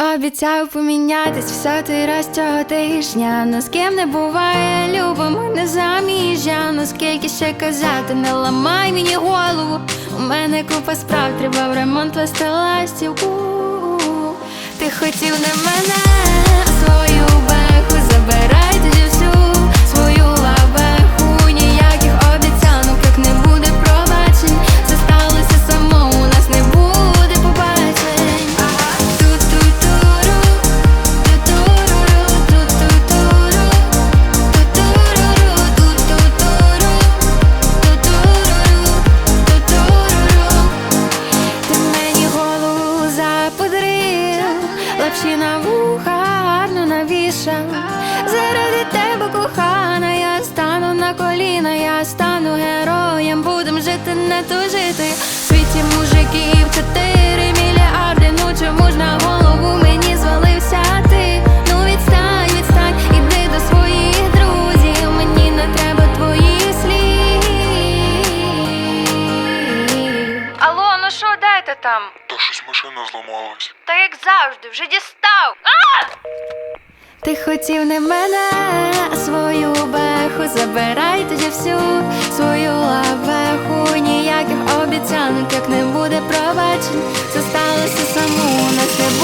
Обіцяв помінятись всякий раз цього тижня. Но з ким не буває, любимо не заміжжя. Ну скільки ще казати, не ламай мені голову. У мене купа справ, треба в ремонт плести ластівку. Ти хотів не мене, а свою беху. Забирай тоді всю свою лабеху. Ніяких обіцянок, як не буде пробачень. Це сталося само, у нас не буде побачень. Ти мені голову запудрив, лапші на вуха гарно навішав. Заради тебе, кохана, я стану на коліна, я стану героєм, будем жити, не тужити. В світі мужиків 4 мільярди, ну чому ж на голову мені звалився ти? Ну відстань, відстань, іди до своїх друзів, мені не треба твоїх слів. Алло, ну що, де ти там? Та щось машина зламалась. Та як завжди, вже дістав. Ти хотів не мене, а свою беху. Забирай тоді всю свою лабеху. Ніяких обіцянок, як не буде пробачень. Це сталося само, у нас не